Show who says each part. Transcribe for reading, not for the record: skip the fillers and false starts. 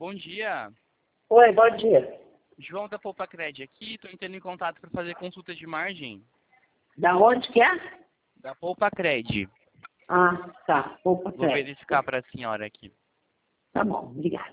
Speaker 1: bom dia.
Speaker 2: Oi, bom dia.
Speaker 1: João da Poupacred aqui, estou entrando em contato para fazer consulta de margem.
Speaker 2: Da onde que é?
Speaker 1: Da Poupacred.
Speaker 2: Ah, tá. Opa,
Speaker 1: Vou verificar para a senhora aqui.
Speaker 2: Tá bom, obrigada.